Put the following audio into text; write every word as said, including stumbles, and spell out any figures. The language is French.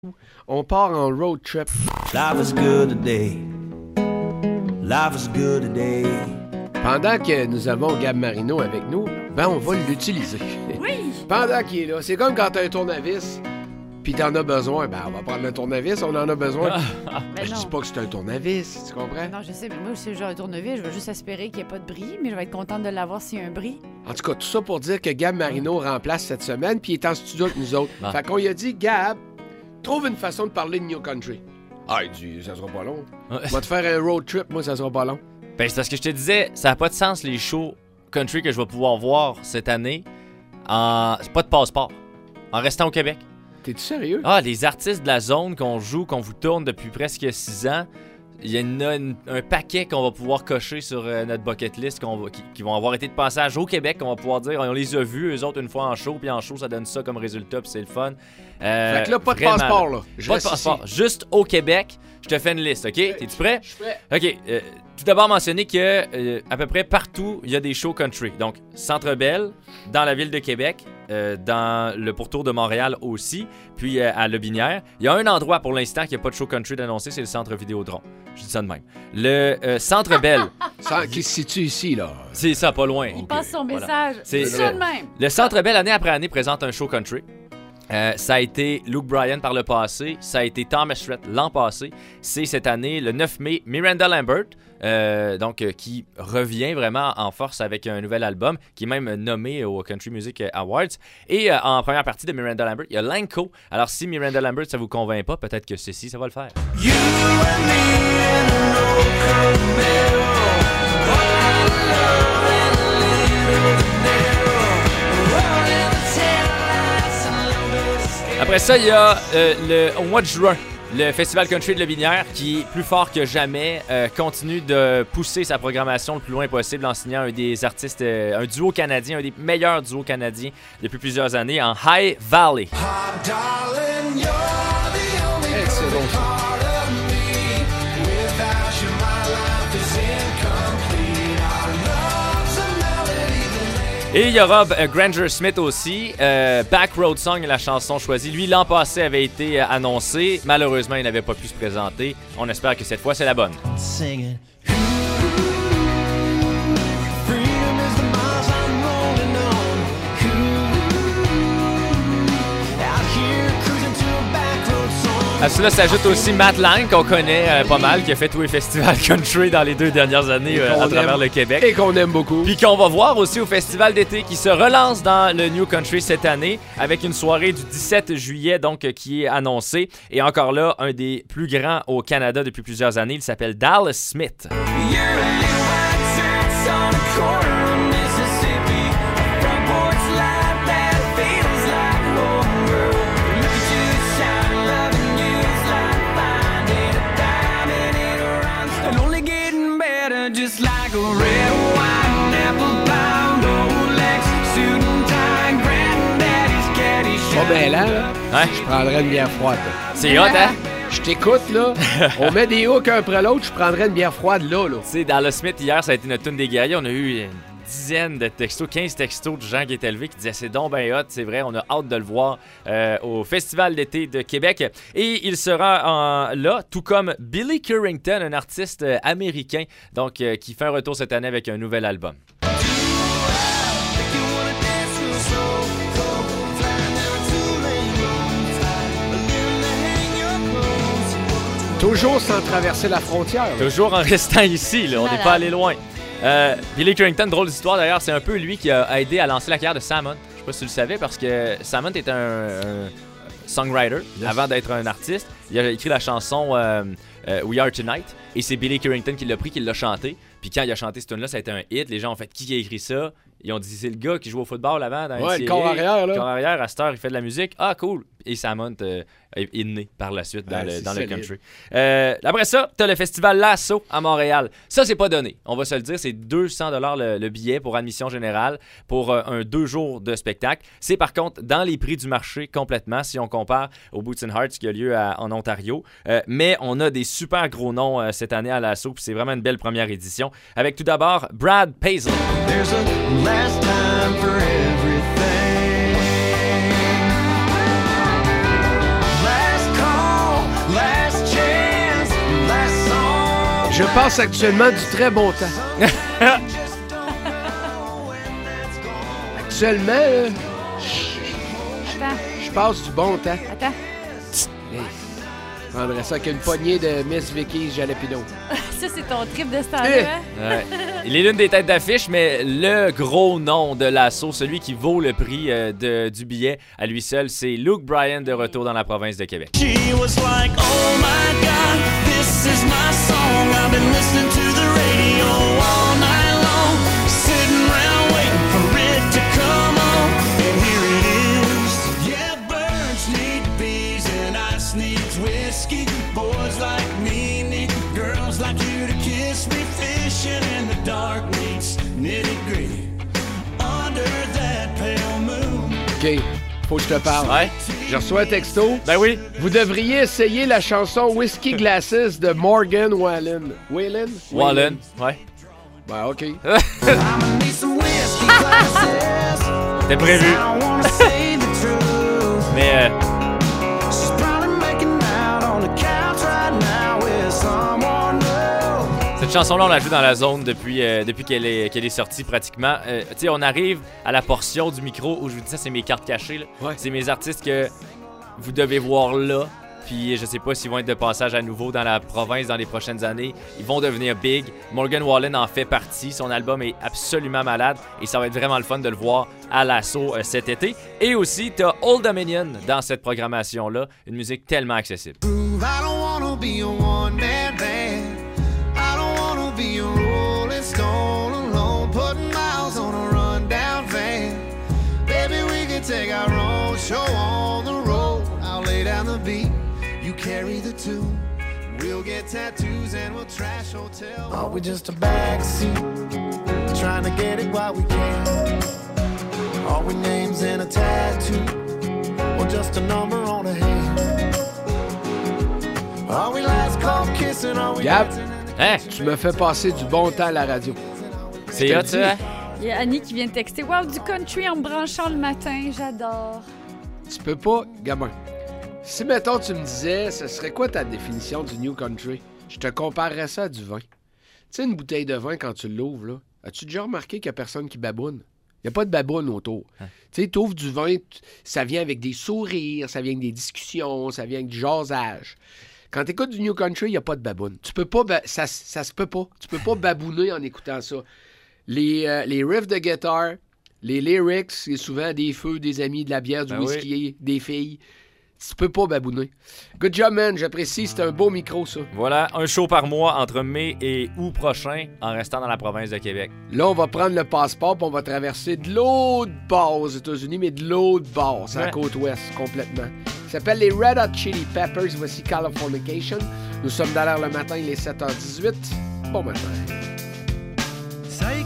On part en road trip. Life is good today. Life is good today. Pendant que nous avons Gab Marino avec nous, ben on va l'utiliser. Oui! Pendant qu'il est là. C'est comme quand t'as un tournevis, puis t'en as besoin. Ben on va prendre le tournevis, on en a besoin. Ben je non. dis pas que c'est un tournevis, tu comprends? Non, je sais, mais moi, si j'ai un tournevis, je vais juste espérer qu'il n'y ait pas de bris, mais je vais être contente de l'avoir s'il y a un bris. En tout cas, tout ça pour dire que Gab Marino remplace cette semaine, puis il est en studio avec nous autres. Ah. Fait qu'on lui a dit, Gab, trouve une façon de parler de New Country. Ah, il dit, ça sera pas long. Ouais. On va te faire un road trip, moi, ça sera pas long. Ben, c'est parce que je te disais, ça n'a pas de sens les shows country que je vais pouvoir voir cette année en. C'est pas de passeport. En restant au Québec. T'es-tu sérieux? Ah, les artistes de la zone qu'on joue, qu'on vous tourne depuis presque six ans, il y en a une- un paquet qu'on va pouvoir cocher sur euh, notre bucket list qu'on va- qui, qui vont avoir été de passage au Québec, qu'on va pouvoir dire, on les a vus, eux autres, une fois en show, puis en show, ça donne ça comme résultat, puis c'est le fun. Euh, Fait que là, pas de vraiment, passeport, là. Je Pas de reste passeport, ici. juste au Québec. Je te fais une liste, OK? T'es-tu prêt? Je suis prêt. OK. euh, tout d'abord, mentionner que euh, à peu près partout, il y a des shows country. Donc, Centre Bell, dans la ville de Québec, euh, dans le pourtour de Montréal aussi, puis euh, à Lobinière. Il y a un endroit pour l'instant qui n'a pas de show country d'annoncer, c'est le Centre Vidéotron. Je dis ça de même. Le euh, Centre Bell, Ça, qui se situe ici, là? c'est ça, pas loin. Il OK, passe son voilà. message. C'est- C'est ça le- de même. Le Centre Bell, année après année, présente un show country. Euh, ça a été Luke Bryan par le passé, ça a été Thomas Rhett l'an passé. C'est cette année, le neuf mai, Miranda Lambert, euh, donc euh, qui revient vraiment en force avec un nouvel album, qui est même nommé au Country Music Awards. Et euh, en première partie de Miranda Lambert, il y a Lanco. Alors si Miranda Lambert, ça vous convainc pas, peut-être que ceci, ça va le faire. You and me in a local mirror. One love and a little narrow. Rolling the taillights and lovers. Après ça, il y a euh, le, au mois de juin, le Festival Country de Lobinière, qui, plus fort que jamais, euh, continue de pousser sa programmation le plus loin possible en signant un des artistes, euh, un duo canadien, un des meilleurs duos canadiens depuis plusieurs années, en High Valley. Ah, darling, you're the only Excellent. perfect part of me. Without you, my life is incomplete. Our love's a melody that Et il y aura euh, Granger Smith aussi. Euh, Back Road Song est la chanson choisie. Lui, l'an passé, avait été euh, annoncé. Malheureusement, il n'avait pas pu se présenter. On espère que cette fois, c'est la bonne. singing. Freedom is the miles I'm rolling on. Out here cruising to a back road song. À cela s'ajoute aussi Matt Lang, qu'on connaît euh, pas mal, qui a fait tous les festivals country dans les deux dernières années euh, qu'on à travers aime. le Québec. Et qu'on aime beaucoup. Puis qu'on va voir aussi au Festival d'été qui se relance dans le New Country cette année avec une soirée du dix-sept juillet donc euh, qui est annoncée. Et encore là, un des plus grands au Canada depuis plusieurs années, il s'appelle Dallas Smith. You're a little white shirts on a corner of Mississippi. Front porch light that feels like home, girl. Look at you shine, loving you's like finding a diamond in a rhinestone. And only getting better, just like a red, white, and apple pie, Rolex, suit and tie, granddaddy's caddy Pas shine. bien là, Hein? je prendrais une bière froide. C'est hot, hein? Je t'écoute, là. On met des hooks un après l'autre, je prendrais une bière froide là, là. Tu sais, Dallas Smith, hier, ça a été notre tune des guerriers. On a eu une dizaine de textos, quinze textos de gens qui étaient élevés qui disaient c'est donc ben hot, c'est vrai, on a hâte de le voir euh, au Festival d'été de Québec. Et il sera en- là, tout comme Billy Currington, un artiste euh, américain, donc euh, qui fait un retour cette année avec un nouvel album. Toujours sans traverser la frontière. là. Toujours en restant ici, là, on n'est Malade. pas allé loin. Euh, Billy Currington, drôle d'histoire d'ailleurs, c'est un peu lui qui a aidé à lancer la carrière de Salmon. Je sais pas si tu le savais, parce que Salmon est un, un songwriter Yes. avant d'être un artiste. Il a écrit la chanson euh, euh, We Are Tonight, et c'est Billy Currington qui l'a pris, qui l'a chanté. Puis quand il a chanté cette tune-là, ça a été un hit. Les gens ont fait qui a écrit ça? Ils ont dit c'est le gars qui joue au football avant dans Ouais, N C A A. le corps arrière, là. Le corps arrière, à cette heure, il fait de la musique. Ah, cool. Et Salmon euh, est est né par la suite dans, Ouais, le, c'est dans le solide. country. Euh, après ça, t'as le festival Lasso à Montréal. Ça, c'est pas donné. On va se le dire, c'est deux cents dollars le, le billet pour admission générale pour euh, un deux jours de spectacle. C'est par contre dans les prix du marché complètement si on compare au Boots and Hearts qui a lieu à- en Ontario. Euh, mais on a des super gros noms euh, cette année à Lasso, puis c'est vraiment une belle première édition. Avec tout d'abord Brad Paisley. There's a last time for everything. Last call Je passe actuellement du très bon temps. Actuellement, là, Attends, je passe du bon temps. attends. Je prendrais ça avec une poignée de Miss Vicky's Jalapeno. Ça, c'est ton trip de ce temps-là, Eh. hein? Ouais. Il est l'une des têtes d'affiche, mais le gros nom de l'assaut, celui qui vaut le prix euh, de, du billet à lui seul, c'est Luke Bryan de retour dans la province de Québec. She was like, oh my God, this is my song. I've been listening to the radio all night long, sitting around waiting for it to come on. And here it is. Yeah, birds need bees and ice needs whiskey. Boys like me need girls like you to kiss me. Fishing in the dark needs nitty gritty under that pale moon. OK, faut que je te parle. Ouais? Je reçois un texto. Ben oui. Vous devriez essayer la chanson Whiskey Glasses de Morgan Wallen. Wallen? Wallen. Ouais. Ben, OK. I'ma need some whiskey glasses. C'était prévu. I don't wanna say the truth. Mais euh, She's probably making out on the couch right now with someone new. cette chanson-là, on la joue dans la zone depuis, euh, depuis qu'elle est, qu'elle est sortie pratiquement. Euh, tu sais, on arrive à la portion du micro où je vous dis ça, c'est mes cartes cachées. Là. Ouais. C'est mes artistes que vous devez voir là. Puis je sais pas s'ils vont être de passage à nouveau dans la province dans les prochaines années. Ils vont devenir big. Morgan Wallen en fait partie. Son album est absolument malade et ça va être vraiment le fun de le voir à l'assaut euh, cet été. Et aussi, t'as Old Dominion dans cette programmation-là. Une musique tellement accessible. I don't wanna be a one-man band. I don't wanna be a rolling stone alone, putting miles on a rundown van. Baby, we can take our own show on the road. I'll lay down the beat, you carry the tune. We'll get tattoos and we'll trash hotels. Are we just a backseat, trying to get it while we can? Are we names in a tattoo, or just a number on a hand? Are we last call kissing? Are we Gab, dancing in the Hein? tu me fais passer du bon temps à la radio. C'est Je te hot, le ça? dis. Il y a Annie qui vient de texter. Wow, du country en me branchant le matin, j'adore. Tu peux pas, gamin. Si, mettons, tu me disais, ce serait quoi ta définition du New Country? Je te comparerais ça à du vin. Tu sais, une bouteille de vin, quand tu l'ouvres, là, as-tu déjà remarqué qu'il n'y a personne qui baboune? Il n'y a pas de baboune autour. Hein? Tu sais, tu ouvres du vin, t- ça vient avec des sourires, ça vient avec des discussions, ça vient avec du jasage. Quand tu écoutes du New Country, il n'y a pas de baboune. Tu peux pas, ba- ça, ça se peut pas. Tu peux pas babouner en écoutant ça. Les, euh, les riffs de guitare, les lyrics, c'est souvent des feux, des amis, de la bière, du Ben whisky, des filles. Tu peux pas babouner. Good job, man. J'apprécie. C'est un beau micro, ça. Voilà, un show par mois entre mai et août prochain en restant dans la province de Québec. Là, on va prendre le passeport puis on va traverser de l'autre bord aux États-Unis, mais de l'autre bord. C'est la Ouais. côte ouest, complètement. Ça s'appelle les Red Hot Chili Peppers. Voici Californication. Nous sommes dans l'heure le matin, il est sept heures dix-huit. Bon matin.